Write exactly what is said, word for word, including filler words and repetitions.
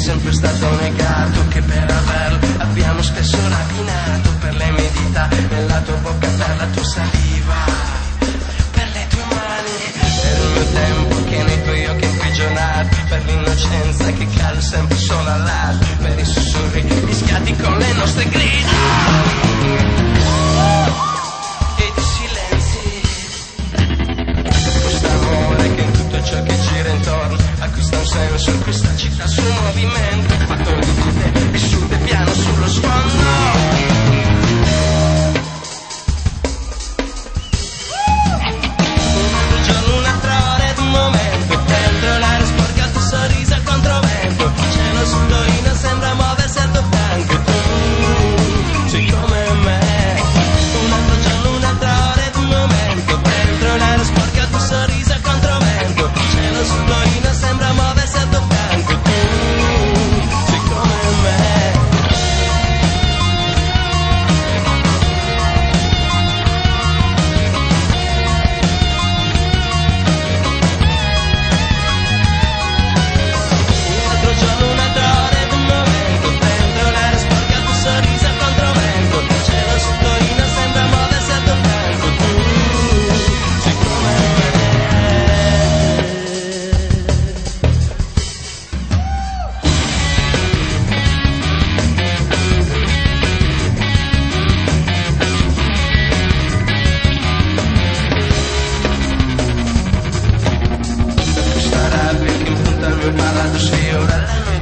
sempre stato negato, che per averlo abbiamo spesso rapinato, per le mie dita nella tua bocca, per la tua saliva, per le tue mani, per il mio tempo che nei tuoi occhi è imprigionato, per l'innocenza che cade sempre solo all'alto, per i sussurri mischiati con le nostre grida e di silenzi. Questo amore che in tutto ciò che gira intorno acquista un senso, in questa città sul movimento, fatto di tutte vissute piano sullo sfondo. Parlando sei ora la